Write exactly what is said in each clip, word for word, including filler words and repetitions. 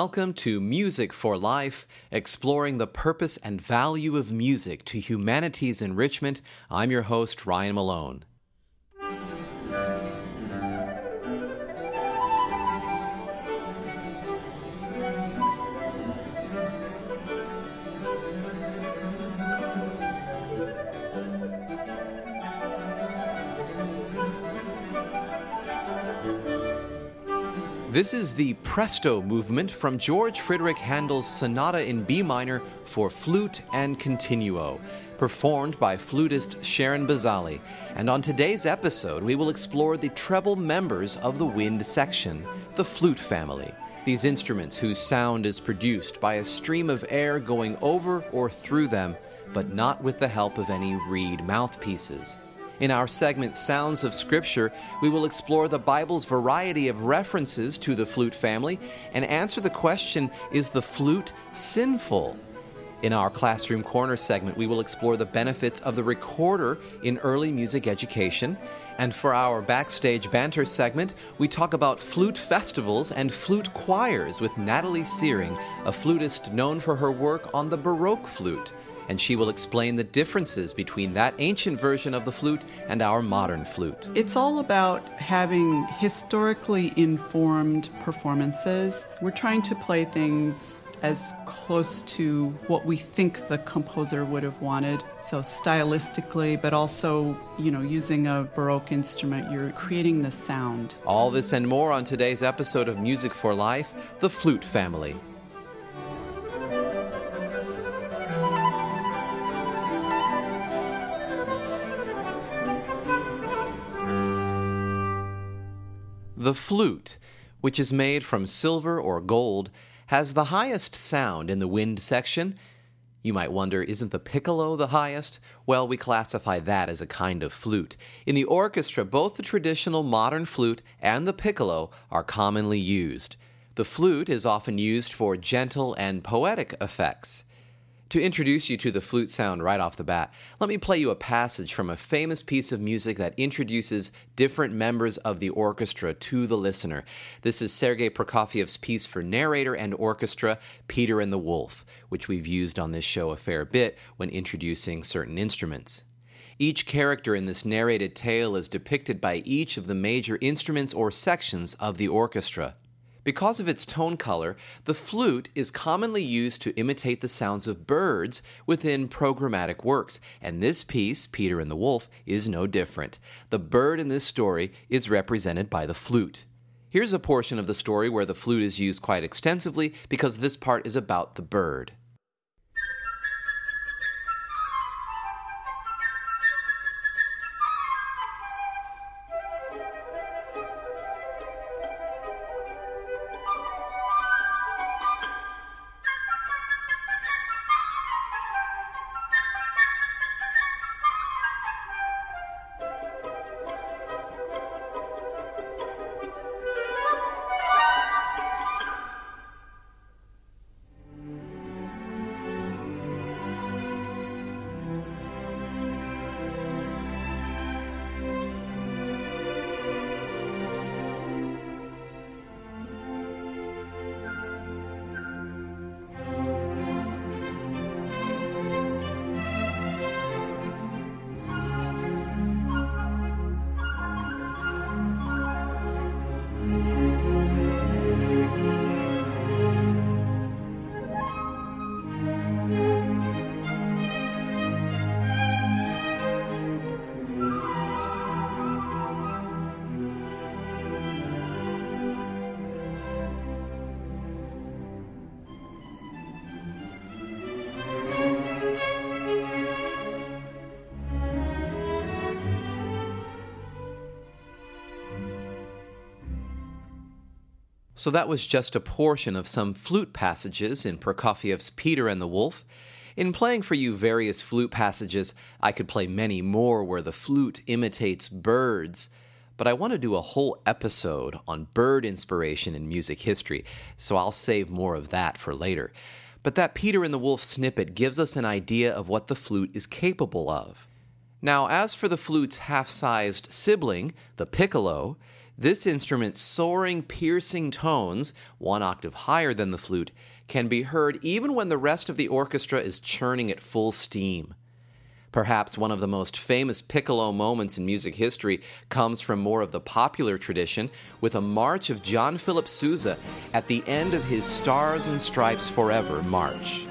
Welcome to Music for Life, exploring the purpose and value of music to humanity's enrichment. I'm your host, Ryan Malone. This is the Presto movement from George Friedrich Handel's Sonata in B minor for flute and continuo, performed by flutist Sharon Bazali. And on today's episode, we will explore the treble members of the wind section, the flute family. These instruments whose sound is produced by a stream of air going over or through them, but not with the help of any reed mouthpieces. In our segment Sounds of Scripture, we will explore the Bible's variety of references to the flute family and answer the question, is the flute sinful? In our Classroom Corner segment, we will explore the benefits of the recorder in early music education. And for our Backstage Banter segment, we talk about flute festivals and flute choirs with Natalie Searing, a flutist known for her work on the Baroque flute. And she will explain the differences between that ancient version of the flute and our modern flute. It's all about having historically informed performances. We're trying to play things as close to what we think the composer would have wanted. So stylistically, but also, you know, using a Baroque instrument, you're creating the sound. All this and more on today's episode of Music for Life, The Flute Family. The flute, which is made from silver or gold, has the highest sound in the wind section. You might wonder, isn't the piccolo the highest? Well, we classify that as a kind of flute. In the orchestra, both the traditional modern flute and the piccolo are commonly used. The flute is often used for gentle and poetic effects. To introduce you to the flute sound right off the bat, let me play you a passage from a famous piece of music that introduces different members of the orchestra to the listener. This is Sergei Prokofiev's piece for narrator and orchestra, Peter and the Wolf, which we've used on this show a fair bit when introducing certain instruments. Each character in this narrated tale is depicted by each of the major instruments or sections of the orchestra. Because of its tone color, the flute is commonly used to imitate the sounds of birds within programmatic works, and this piece, Peter and the Wolf, is no different. The bird in this story is represented by the flute. Here's a portion of the story where the flute is used quite extensively because this part is about the bird. So that was just a portion of some flute passages in Prokofiev's Peter and the Wolf. In playing for you various flute passages, I could play many more where the flute imitates birds, but I want to do a whole episode on bird inspiration in music history, so I'll save more of that for later. But that Peter and the Wolf snippet gives us an idea of what the flute is capable of. Now, as for the flute's half-sized sibling, the piccolo, This instrument's soaring, piercing tones, one octave higher than the flute, can be heard even when the rest of the orchestra is churning at full steam. Perhaps one of the most famous piccolo moments in music history comes from more of the popular tradition, with a march of John Philip Sousa at the end of his Stars and Stripes Forever march.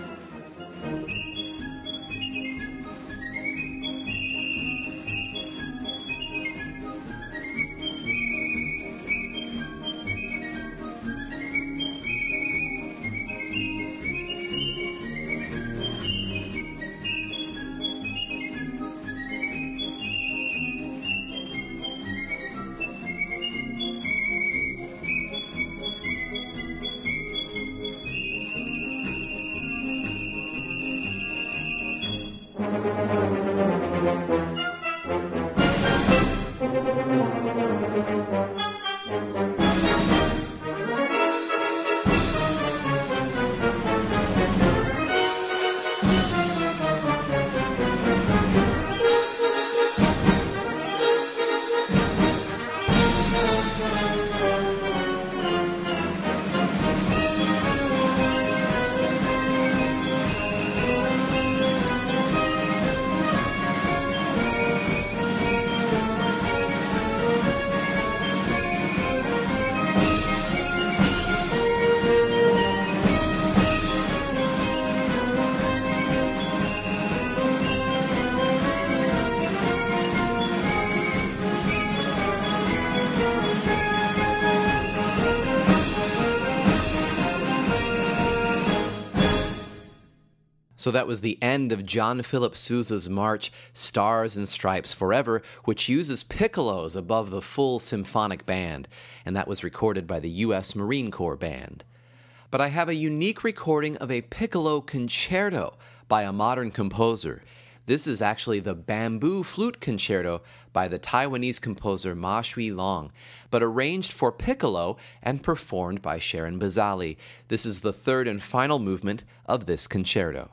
So that was the end of John Philip Sousa's march, Stars and Stripes Forever, which uses piccolos above the full symphonic band, and that was recorded by the U S Marine Corps Band. But I have a unique recording of a piccolo concerto by a modern composer. This is actually the Bamboo Flute Concerto by the Taiwanese composer Ma Shui Long, but arranged for piccolo and performed by Sharon Bazali. This is the third and final movement of this concerto.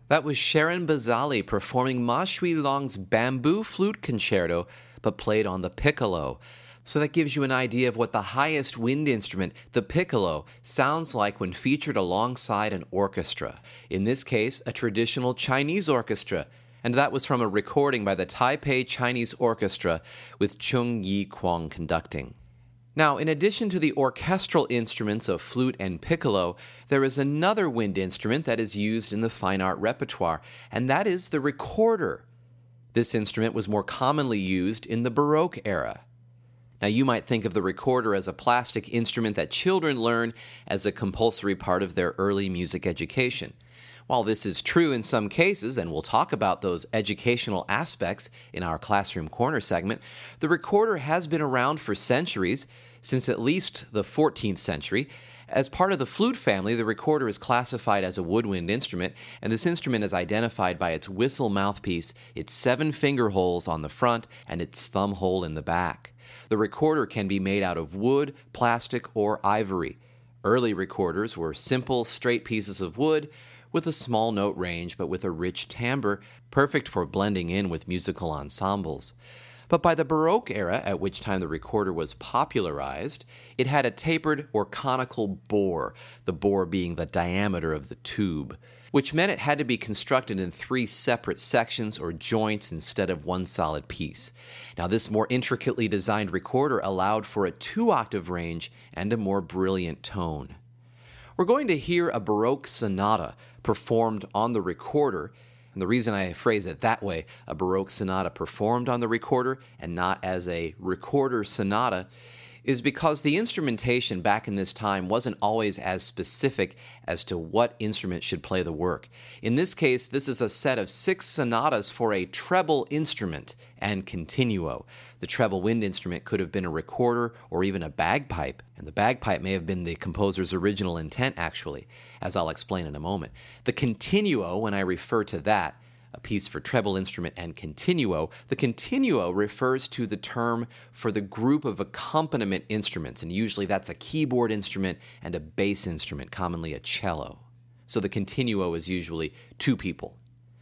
That was Sharon Bazali performing Ma Shuilong's Bamboo Flute Concerto, but played on the piccolo. So that gives you an idea of what the highest wind instrument, the piccolo, sounds like when featured alongside an orchestra. In this case, a traditional Chinese orchestra. And that was from a recording by the Taipei Chinese Orchestra with Chung Yi Kwong conducting. Now, in addition to the orchestral instruments of flute and piccolo, there is another wind instrument that is used in the fine art repertoire, and that is the recorder. This instrument was more commonly used in the Baroque era. Now, you might think of the recorder as a plastic instrument that children learn as a compulsory part of their early music education. While this is true in some cases, and we'll talk about those educational aspects in our Classroom Corner segment, the recorder has been around for centuries, since at least the fourteenth century. As part of the flute family, the recorder is classified as a woodwind instrument, and this instrument is identified by its whistle mouthpiece, its seven finger holes on the front, and its thumb hole in the back. The recorder can be made out of wood, plastic, or ivory. Early recorders were simple, straight pieces of wood, with a small note range but with a rich timbre, perfect for blending in with musical ensembles. But by the Baroque era, at which time the recorder was popularized, it had a tapered or conical bore, the bore being the diameter of the tube, which meant it had to be constructed in three separate sections or joints instead of one solid piece. Now, this more intricately designed recorder allowed for a two-octave range and a more brilliant tone. We're going to hear a Baroque sonata performed on the recorder, and the reason I phrase it that way, a Baroque sonata performed on the recorder and not as a recorder sonata, is because the instrumentation back in this time wasn't always as specific as to what instrument should play the work. In this case, this is a set of six sonatas for a treble instrument and continuo. The treble wind instrument could have been a recorder or even a bagpipe, and the bagpipe may have been the composer's original intent, actually, as I'll explain in a moment. The continuo, when I refer to that, a piece for treble instrument and continuo, the continuo refers to the term for the group of accompaniment instruments, and usually that's a keyboard instrument and a bass instrument, commonly a cello. So the continuo is usually two people.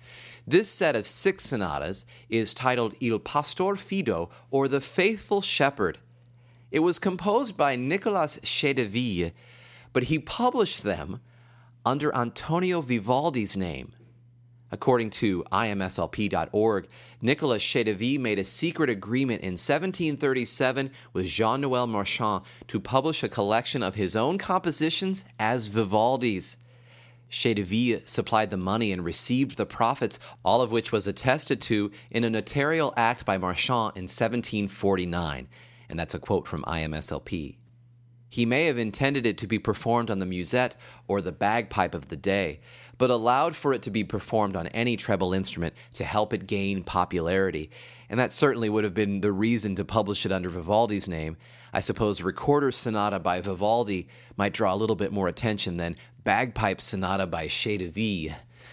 This set of six sonatas is titled Il Pastor Fido, or The Faithful Shepherd. It was composed by Nicolas Chedeville, but he published them under Antonio Vivaldi's name. According to I M S L P dot org, Nicolas Chedeville made a secret agreement in seventeen thirty-seven with Jean-Noël Marchand to publish a collection of his own compositions as Vivaldi's. Chedeville supplied the money and received the profits, all of which was attested to in a notarial act by Marchand in seventeen forty-nine, and that's a quote from I M S L P. He may have intended it to be performed on the musette or the bagpipe of the day, but allowed for it to be performed on any treble instrument to help it gain popularity, and that certainly would have been the reason to publish it under Vivaldi's name. I suppose Recorder Sonata by Vivaldi might draw a little bit more attention than Bagpipe Sonata by Chedeville.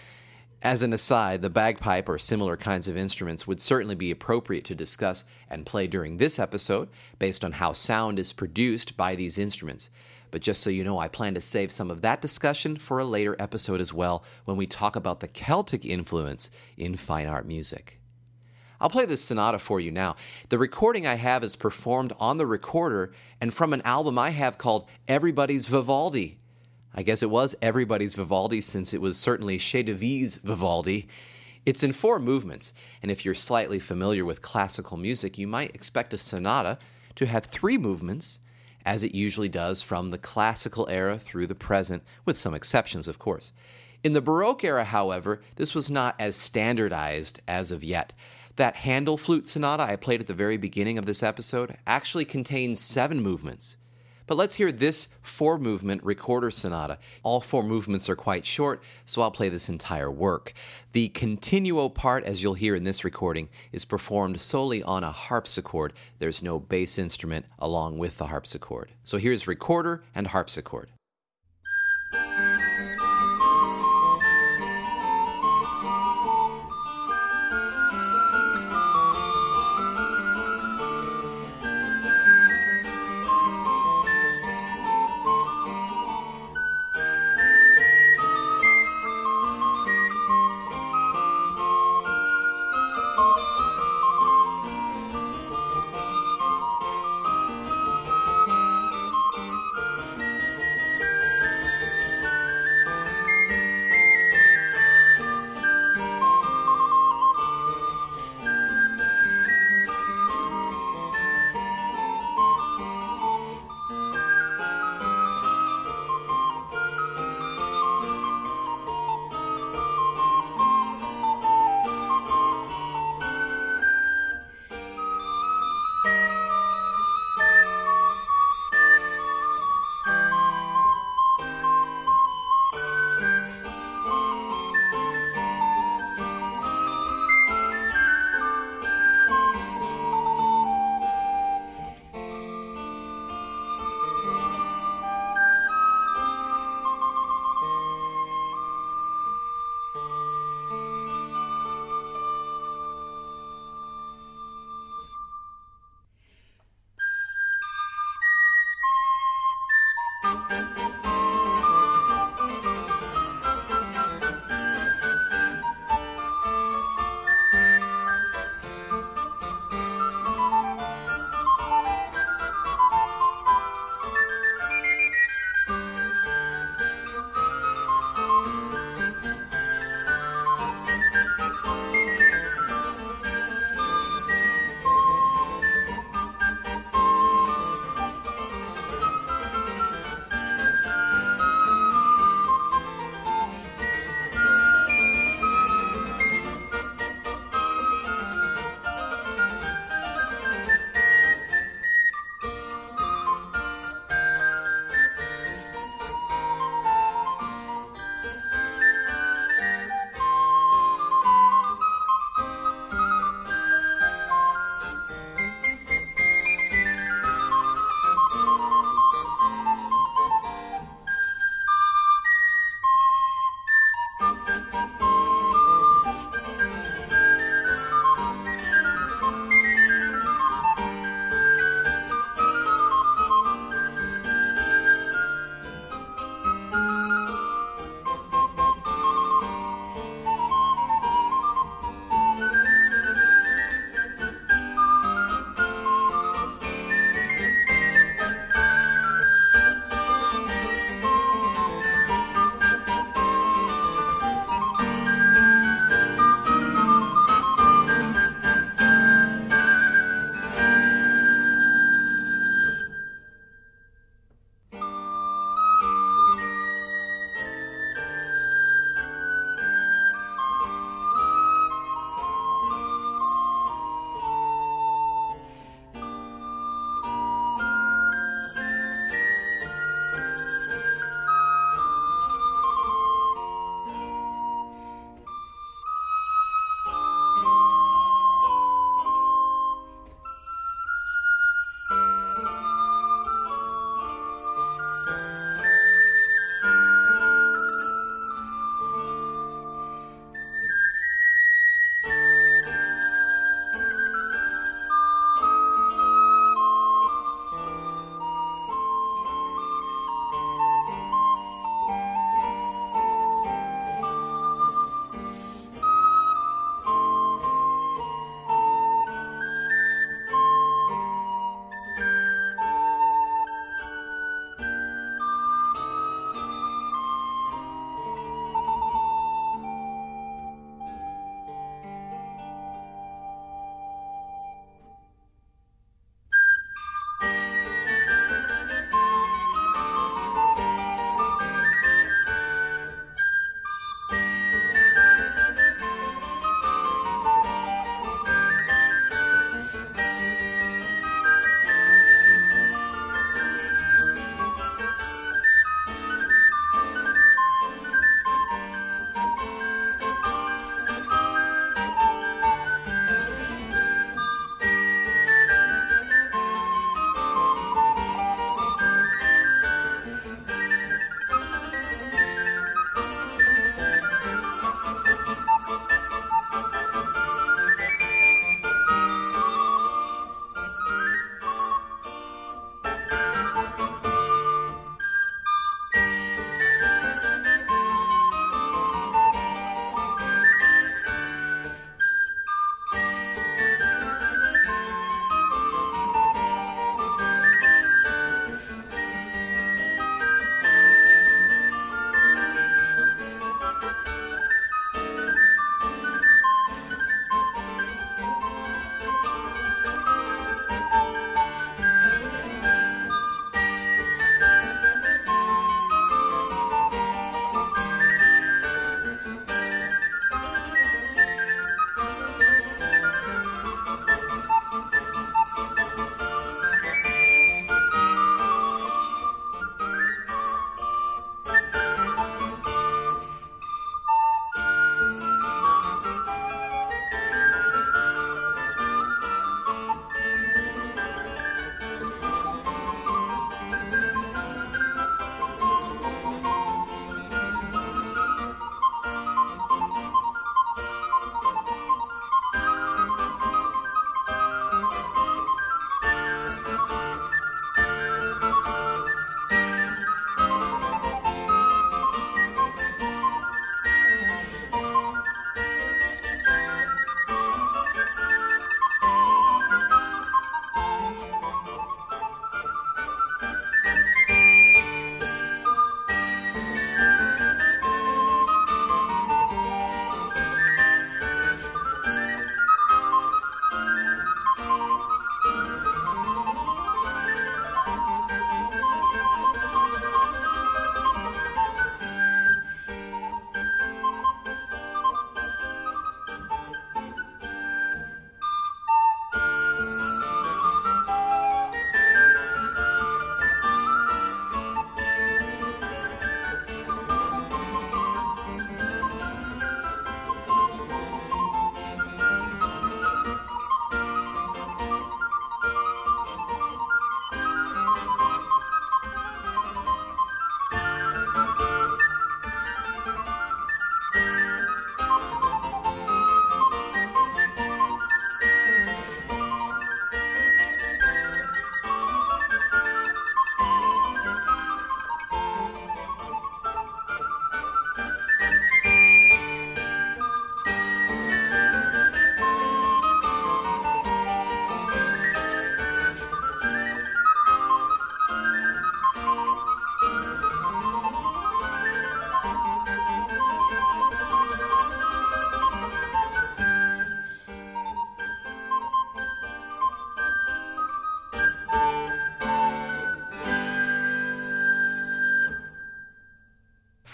As an aside, the bagpipe or similar kinds of instruments would certainly be appropriate to discuss and play during this episode, based on how sound is produced by these instruments. But just so you know, I plan to save some of that discussion for a later episode as well, when we talk about the Celtic influence in fine art music. I'll play this sonata for you now. The recording I have is performed on the recorder and from an album I have called Everybody's Vivaldi. I guess it was Everybody's Vivaldi since it was certainly Chedeville's Vivaldi. It's in four movements, and if you're slightly familiar with classical music, you might expect a sonata to have three movements, as it usually does from the classical era through the present, with some exceptions, of course. In the Baroque era, however, this was not as standardized as of yet. That Handel flute sonata I played at the very beginning of this episode actually contains seven movements. But let's hear this four-movement recorder sonata. All four movements are quite short, so I'll play this entire work. The continuo part, as you'll hear in this recording, is performed solely on a harpsichord. There's no bass instrument along with the harpsichord. So here's recorder and harpsichord.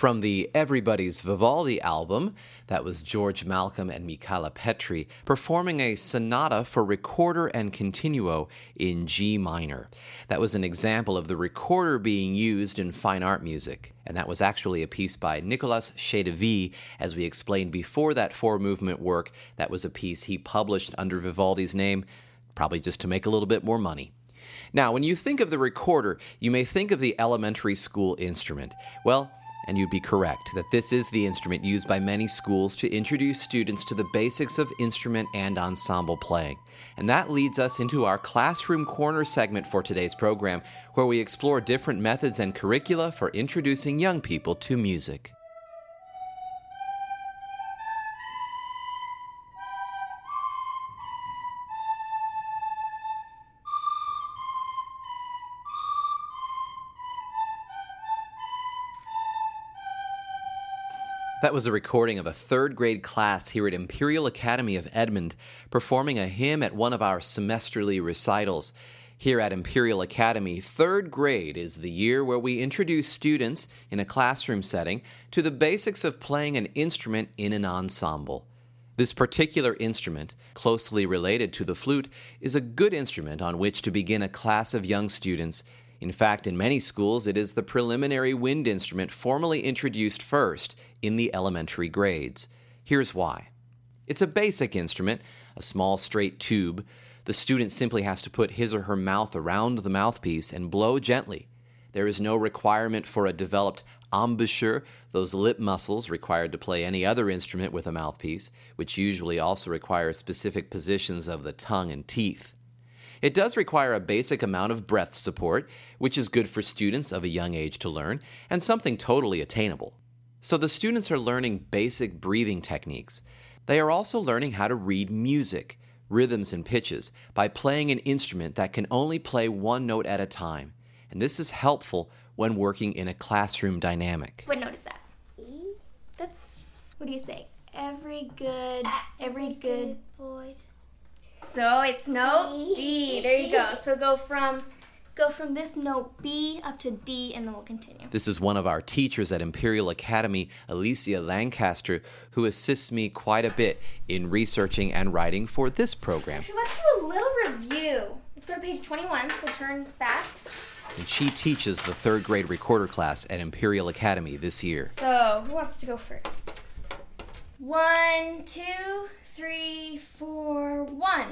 From the Everybody's Vivaldi album, that was George Malcolm and Michala Petri performing a sonata for recorder and continuo in G minor. That was an example of the recorder being used in fine art music, and that was actually a piece by Nicolas Chedeville. As we explained before, that four-movement work, that was a piece he published under Vivaldi's name, probably just to make a little bit more money. Now, when you think of the recorder, you may think of the elementary school instrument. Well, and you'd be correct that this is the instrument used by many schools to introduce students to the basics of instrument and ensemble playing. And that leads us into our Classroom Corner segment for today's program, where we explore different methods and curricula for introducing young people to music. That was a recording of a third grade class here at Imperial Academy of Edmond performing a hymn at one of our semesterly recitals. Here at Imperial Academy, third grade is the year where we introduce students in a classroom setting to the basics of playing an instrument in an ensemble. This particular instrument, closely related to the flute, is a good instrument on which to begin a class of young students. In fact, in many schools, it is the preliminary wind instrument formally introduced first in the elementary grades. Here's why. It's a basic instrument, a small straight tube. The student simply has to put his or her mouth around the mouthpiece and blow gently. There is no requirement for a developed embouchure, those lip muscles required to play any other instrument with a mouthpiece, which usually also requires specific positions of the tongue and teeth. It does require a basic amount of breath support, which is good for students of a young age to learn, and something totally attainable. So the students are learning basic breathing techniques. They are also learning how to read music, rhythms and pitches, by playing an instrument that can only play one note at a time. And this is helpful when working in a classroom dynamic. What note is that? E? That's, what do you say? Every good, every good boy. So it's note D. There you go. So go from go from this note B up to D, and then we'll continue. This is one of our teachers at Imperial Academy, Alicia Lancaster, who assists me quite a bit in researching and writing for this program. Actually, let's do a little review. Let's go to page twenty-one, so turn back. And she teaches the third grade recorder class at Imperial Academy this year. So, who wants to go first? One, two, three, four, one.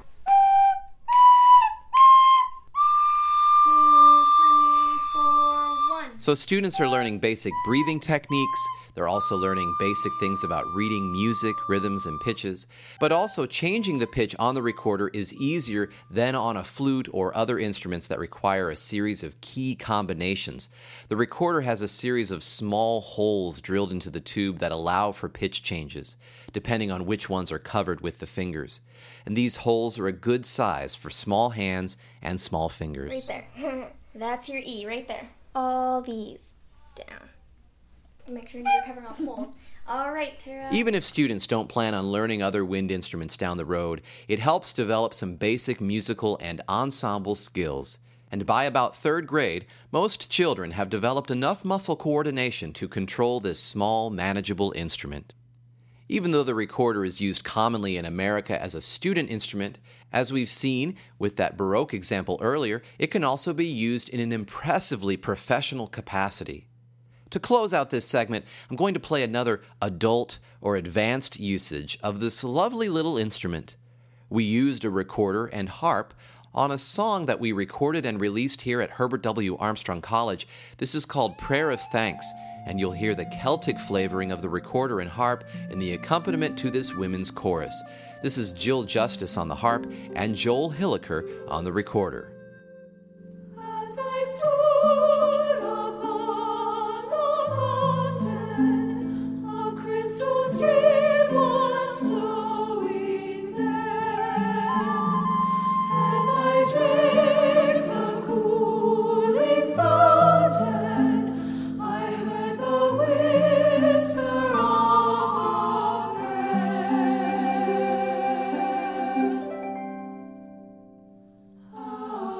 Two, three, four, one. So students are learning basic breathing techniques. They're also learning basic things about reading music, rhythms, and pitches. But also changing the pitch on the recorder is easier than on a flute or other instruments that require a series of key combinations. The recorder has a series of small holes drilled into the tube that allow for pitch changes, depending on which ones are covered with the fingers. And these holes are a good size for small hands and small fingers. Right there. That's your E right there. All these down. Make sure you're covering all the holes. All right, Tara. Even if students don't plan on learning other wind instruments down the road, it helps develop some basic musical and ensemble skills. And by about third grade, most children have developed enough muscle coordination to control this small, manageable instrument. Even though the recorder is used commonly in America as a student instrument, as we've seen with that Baroque example earlier, it can also be used in an impressively professional capacity. To close out this segment, I'm going to play another adult or advanced usage of this lovely little instrument. We used a recorder and harp on a song that we recorded and released here at Herbert W. Armstrong College. This is called Prayer of Thanks, and you'll hear the Celtic flavoring of the recorder and harp in the accompaniment to this women's chorus. This is Jill Justice on the harp and Joel Hilliker on the recorder. As I stood upon the mountain, a crystal stream was flowing there. As I drank the cooling fountain, I heard the whisper of a prayer.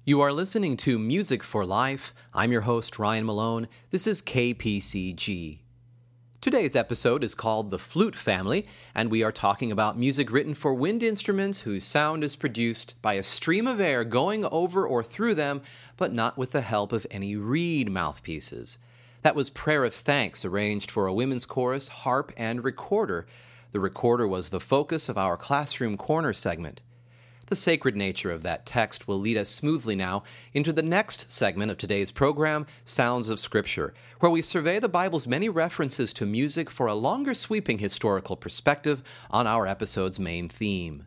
You are listening to Music for Life. I'm your host, Ryan Malone. This is K P C G. Today's episode is called The Flute Family, and we are talking about music written for wind instruments whose sound is produced by a stream of air going over or through them, but not with the help of any reed mouthpieces. That was Prayer of Thanks, arranged for a women's chorus, harp, and recorder. The recorder was the focus of our Classroom Corner segment. The sacred nature of that text will lead us smoothly now into the next segment of today's program, Sounds of Scripture, where we survey the Bible's many references to music for a longer sweeping historical perspective on our episode's main theme.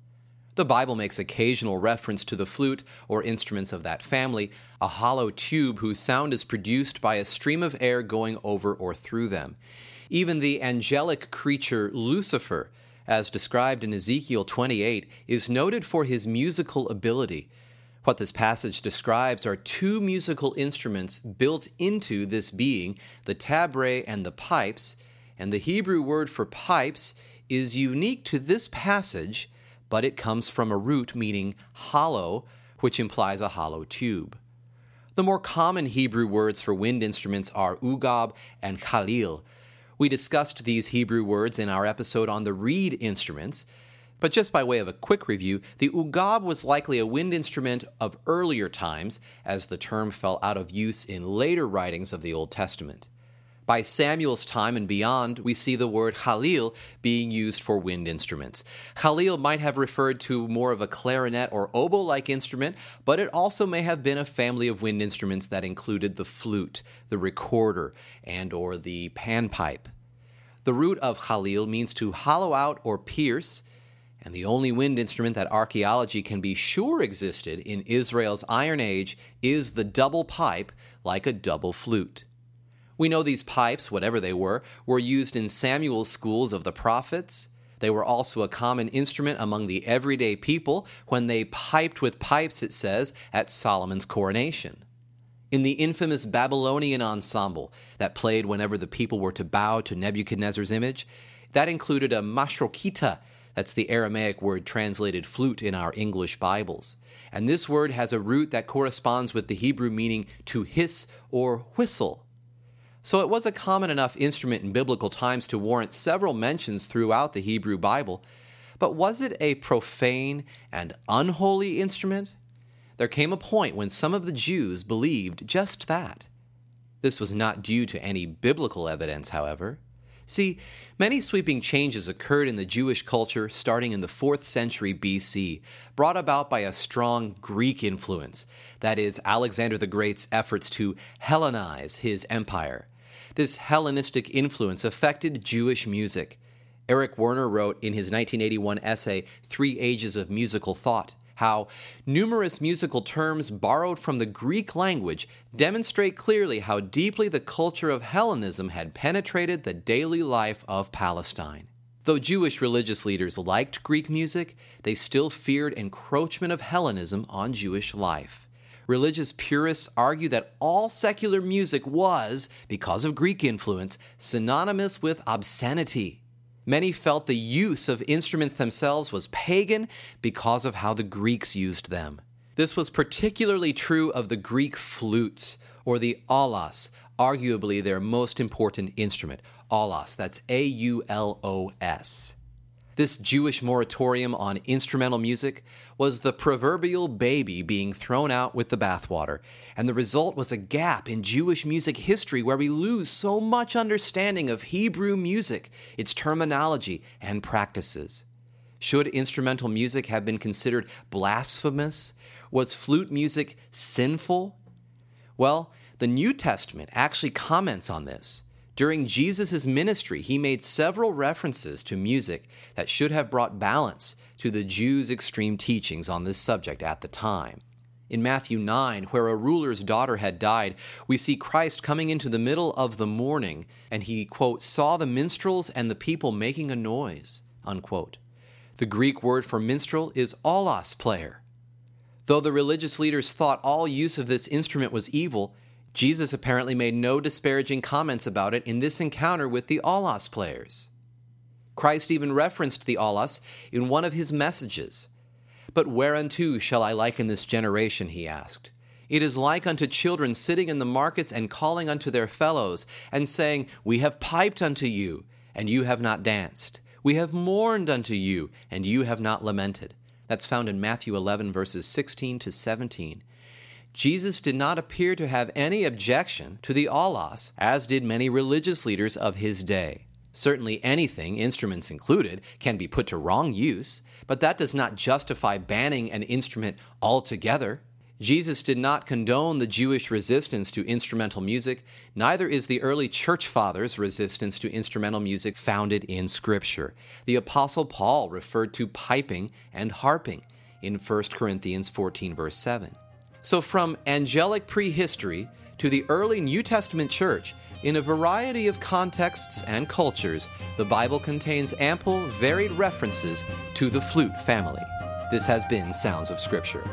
The Bible makes occasional reference to the flute, or instruments of that family, a hollow tube whose sound is produced by a stream of air going over or through them. Even the angelic creature Lucifer, as described in Ezekiel twenty-eight, is noted for his musical ability. What this passage describes are two musical instruments built into this being, the tabret and the pipes, and the Hebrew word for pipes is unique to this passage, but it comes from a root meaning hollow, which implies a hollow tube. The more common Hebrew words for wind instruments are ugab and khalil. We discussed these Hebrew words in our episode on the reed instruments, but just by way of a quick review, the ugab was likely a wind instrument of earlier times, as the term fell out of use in later writings of the Old Testament. By Samuel's time and beyond, we see the word khalil being used for wind instruments. Khalil might have referred to more of a clarinet or oboe-like instrument, but it also may have been a family of wind instruments that included the flute, the recorder, and or the panpipe. The root of khalil means to hollow out or pierce, and the only wind instrument that archaeology can be sure existed in Israel's Iron Age is the double pipe, like a double flute. We know these pipes, whatever they were, were used in Samuel's schools of the prophets. They were also a common instrument among the everyday people when they piped with pipes, it says, at Solomon's coronation. In the infamous Babylonian ensemble that played whenever the people were to bow to Nebuchadnezzar's image, that included a mashrokita, that's the Aramaic word translated flute in our English Bibles. And this word has a root that corresponds with the Hebrew meaning to hiss or whistle. So it was a common enough instrument in biblical times to warrant several mentions throughout the Hebrew Bible. But was it a profane and unholy instrument? There came a point when some of the Jews believed just that. This was not due to any biblical evidence, however. See, many sweeping changes occurred in the Jewish culture starting in the fourth century B C, brought about by a strong Greek influence, that is, Alexander the Great's efforts to Hellenize his empire. This Hellenistic influence affected Jewish music. Eric Werner wrote in his nineteen eighty-one essay, Three Ages of Musical Thought, how numerous musical terms borrowed from the Greek language demonstrate clearly how deeply the culture of Hellenism had penetrated the daily life of Palestine. Though Jewish religious leaders liked Greek music, they still feared encroachment of Hellenism on Jewish life. Religious purists argue that all secular music was, because of Greek influence, synonymous with obscenity. Many felt the use of instruments themselves was pagan because of how the Greeks used them. This was particularly true of the Greek flutes, or the aulos, arguably their most important instrument. Aulos, that's A U L O S. This Jewish moratorium on instrumental music was the proverbial baby being thrown out with the bathwater, and the result was a gap in Jewish music history where we lose so much understanding of Hebrew music, its terminology, and practices. Should instrumental music have been considered blasphemous? Was flute music sinful? Well, the New Testament actually comments on this. During Jesus' ministry, he made several references to music that should have brought balance to the Jews' extreme teachings on this subject at the time. In Matthew nine, where a ruler's daughter had died, we see Christ coming into the middle of the morning, and he, quote, saw the minstrels and the people making a noise, unquote. The Greek word for minstrel is aulos player. Though the religious leaders thought all use of this instrument was evil, Jesus apparently made no disparaging comments about it in this encounter with the aulos players. Christ even referenced the aulos in one of his messages. But whereunto shall I liken this generation, he asked. It is like unto children sitting in the markets and calling unto their fellows, and saying, We have piped unto you, and you have not danced. We have mourned unto you, and you have not lamented. That's found in Matthew eleven, verses sixteen to seventeen. Jesus did not appear to have any objection to the aulos, as did many religious leaders of his day. Certainly anything, instruments included, can be put to wrong use, but that does not justify banning an instrument altogether. Jesus did not condone the Jewish resistance to instrumental music, neither is the early church fathers' resistance to instrumental music founded in Scripture. The Apostle Paul referred to piping and harping in First Corinthians fourteen, verse seven. So from angelic prehistory to the early New Testament church, in a variety of contexts and cultures, the Bible contains ample, varied references to the flute family. This has been Sounds of Scripture.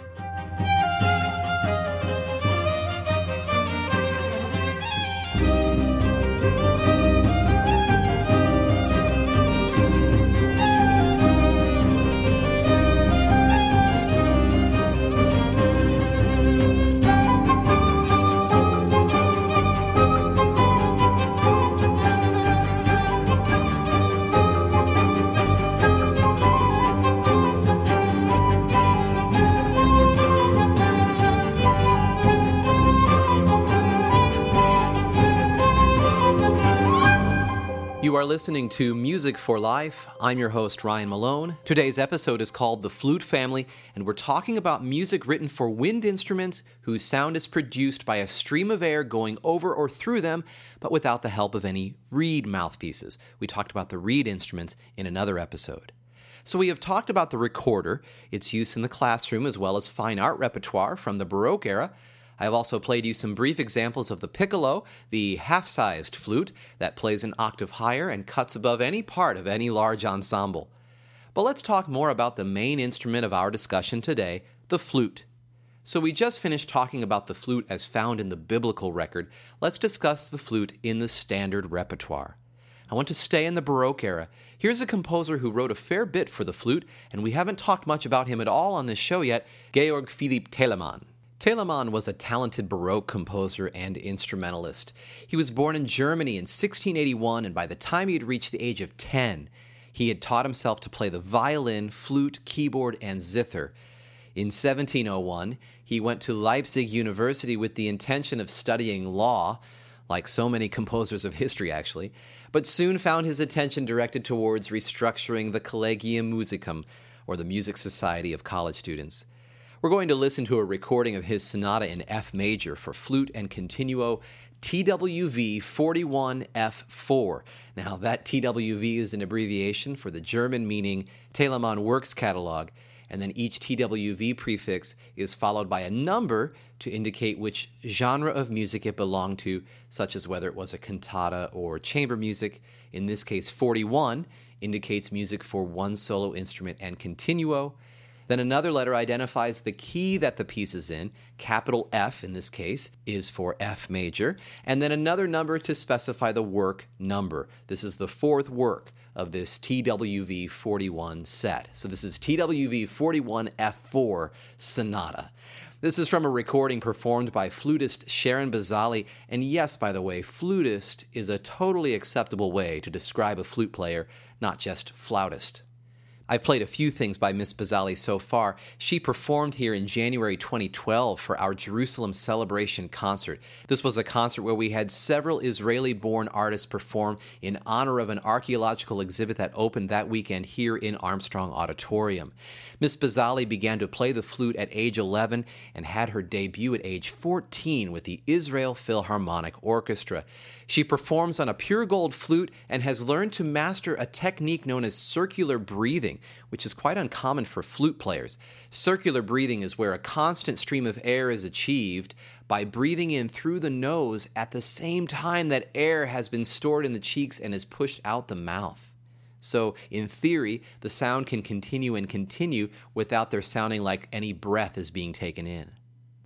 You are listening to Music for Life. I'm your host, Ryan Malone. Today's episode is called The Flute Family, and we're talking about music written for wind instruments whose sound is produced by a stream of air going over or through them, but without the help of any reed mouthpieces. We talked about the reed instruments in another episode. So we have talked about the recorder, its use in the classroom, as well as fine art repertoire from the Baroque era. I have also played you some brief examples of the piccolo, the half-sized flute that plays an octave higher and cuts above any part of any large ensemble. But let's talk more about the main instrument of our discussion today, the flute. So we just finished talking about the flute as found in the biblical record. Let's discuss the flute in the standard repertoire. I want to stay in the Baroque era. Here's a composer who wrote a fair bit for the flute, and we haven't talked much about him at all on this show yet, Georg Philipp Telemann. Telemann was a talented Baroque composer and instrumentalist. He was born in Germany in sixteen eighty-one, and by the time he had reached the age of ten, he had taught himself to play the violin, flute, keyboard, and zither. In seventeen oh one, he went to Leipzig University with the intention of studying law, like so many composers of history actually, but soon found his attention directed towards restructuring the Collegium Musicum, or the Music Society of college students. We're going to listen to a recording of his sonata in F major for flute and continuo, T W V forty-one F four. Now, that T W V is an abbreviation for the German meaning Telemann Works Catalog, and then each T W V prefix is followed by a number to indicate which genre of music it belonged to, such as whether it was a cantata or chamber music. In this case, forty-one indicates music for one solo instrument and continuo. Then another letter identifies the key that the piece is in. Capital F, in this case, is for F major. And then another number to specify the work number. This is the fourth work of this T W V forty-one set. So this is T W V forty-one F four Sonata. This is from a recording performed by flutist Sharon Bazali. And yes, by the way, flutist is a totally acceptable way to describe a flute player, not just flautist. I've played a few things by Miss Bazali so far. She performed here in January twenty twelve for our Jerusalem Celebration concert. This was a concert where we had several Israeli-born artists perform in honor of an archaeological exhibit that opened that weekend here in Armstrong Auditorium. Miss Bazali began to play the flute at age eleven and had her debut at age fourteen with the Israel Philharmonic Orchestra. She performs on a pure gold flute and has learned to master a technique known as circular breathing, which is quite uncommon for flute players. Circular breathing is where a constant stream of air is achieved by breathing in through the nose at the same time that air has been stored in the cheeks and is pushed out the mouth. So, in theory, the sound can continue and continue without there sounding like any breath is being taken in.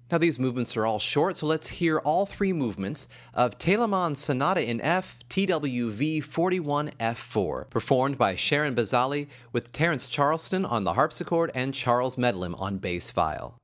Now, these movements are all short, so let's hear all three movements of Telemann Sonata in F, T W V forty-one F four, performed by Sharon Bazali with Terence Charleston on the harpsichord and Charles Medlem on bass viol.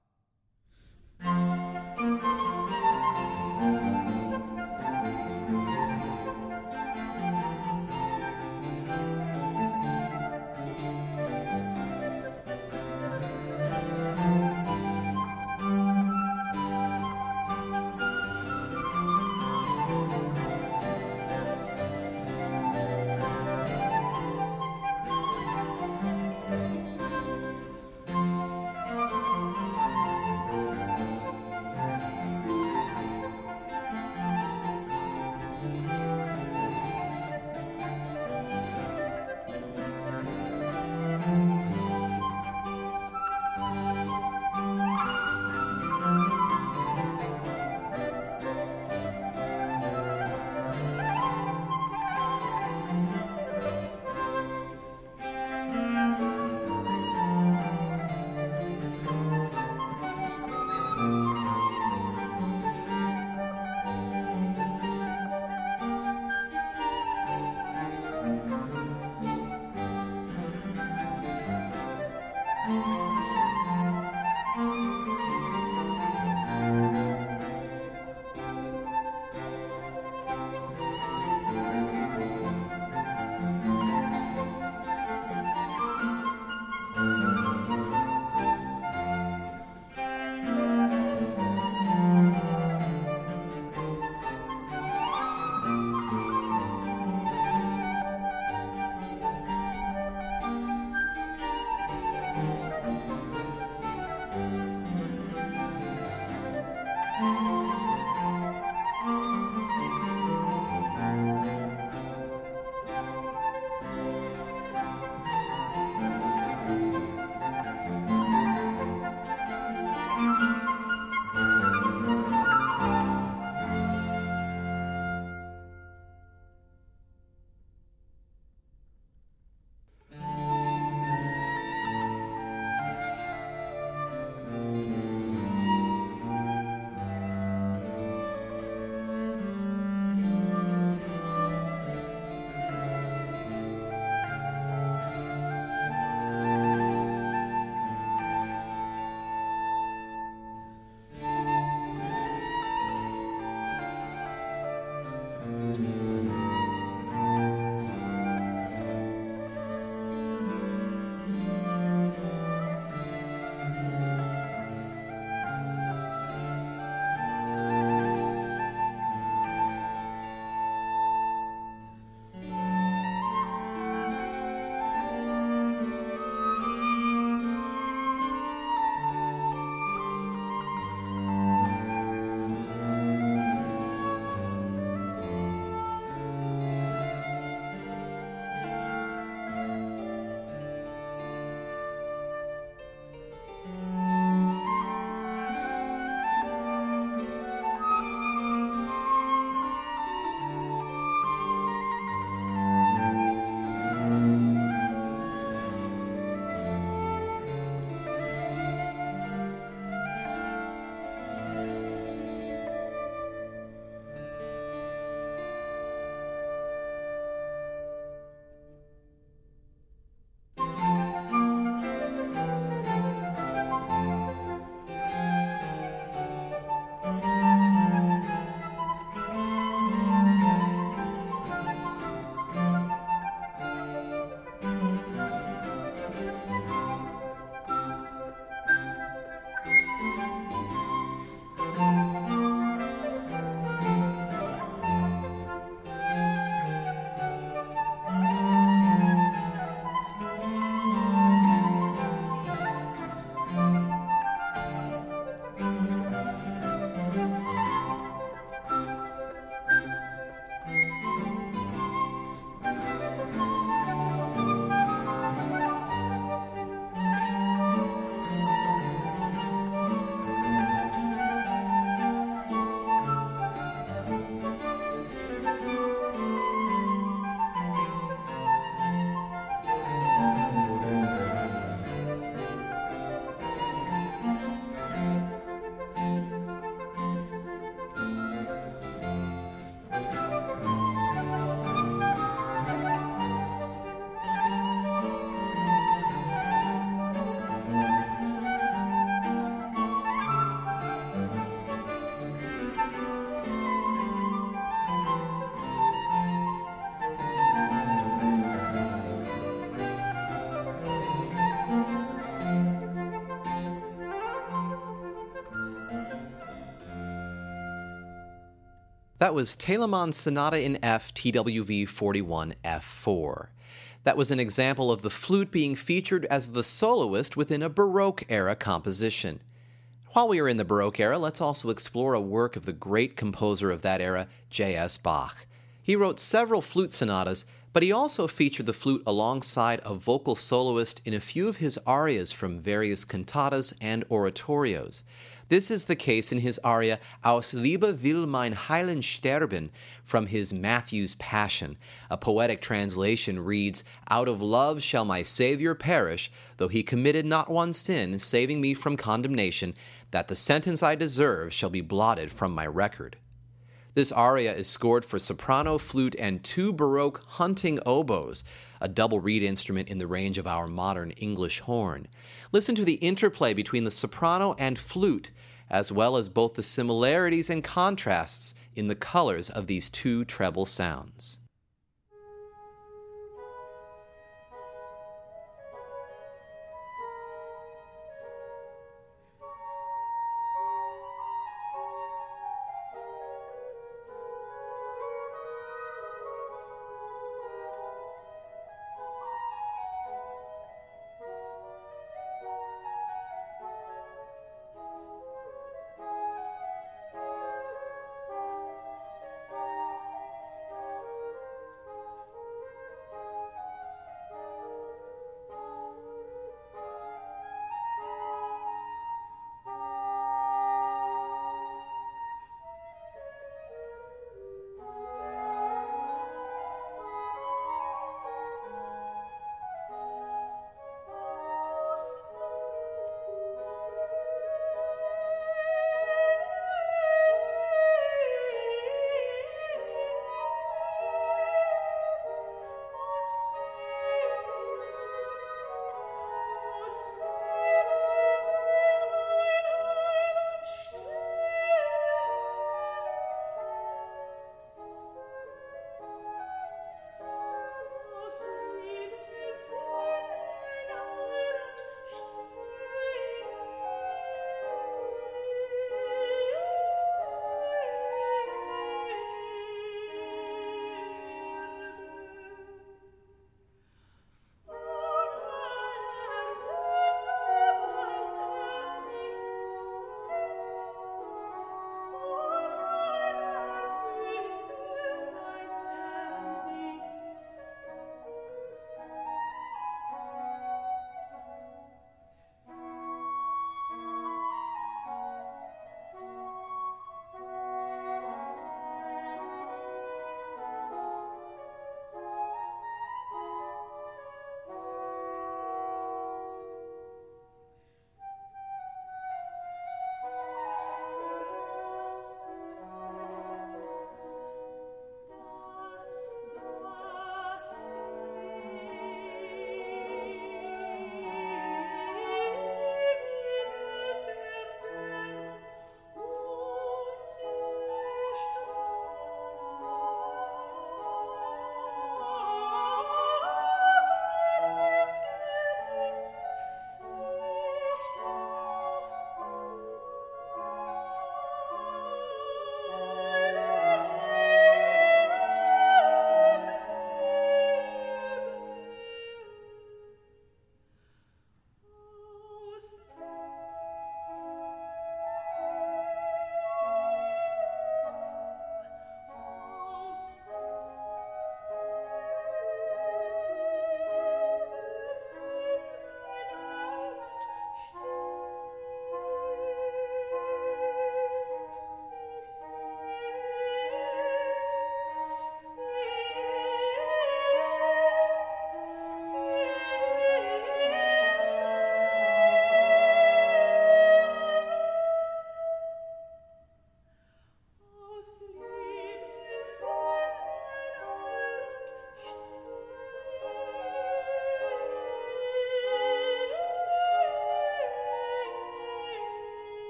That was Telemann's Sonata in F, T W V forty-one F four. That was an example of the flute being featured as the soloist within a Baroque-era composition. While we are in the Baroque era, let's also explore a work of the great composer of that era, J S Bach. He wrote several flute sonatas, but he also featured the flute alongside a vocal soloist in a few of his arias from various cantatas and oratorios. This is the case in his aria Aus Liebe will mein Heiland sterben from his Matthew's Passion. A poetic translation reads, "Out of love shall my Savior perish, though he committed not one sin, saving me from condemnation, that the sentence I deserve shall be blotted from my record." This aria is scored for soprano, flute, and two Baroque hunting oboes, a double reed instrument in the range of our modern English horn. Listen to the interplay between the soprano and flute, as well as both the similarities and contrasts in the colors of these two treble sounds.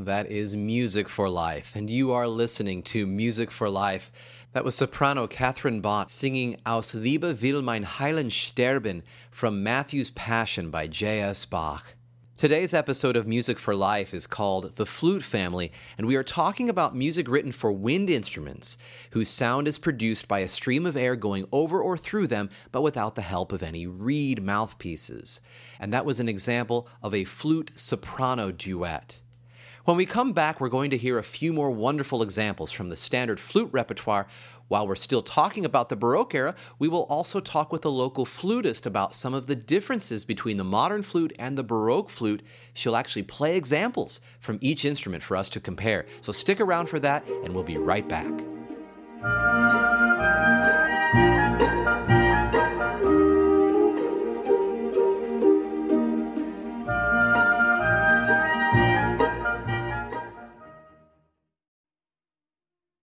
That is Music for Life, and you are listening to Music for Life. That was soprano Catherine Bott singing Aus Liebe will mein Heiland sterben from Matthew's Passion by J S Bach. Today's episode of Music for Life is called The Flute Family, and we are talking about music written for wind instruments, whose sound is produced by a stream of air going over or through them, but without the help of any reed mouthpieces. And that was an example of a flute-soprano duet. When we come back, we're going to hear a few more wonderful examples from the standard flute repertoire. While we're still talking about the Baroque era, we will also talk with a local flutist about some of the differences between the modern flute and the Baroque flute. She'll actually play examples from each instrument for us to compare. So stick around for that, and we'll be right back.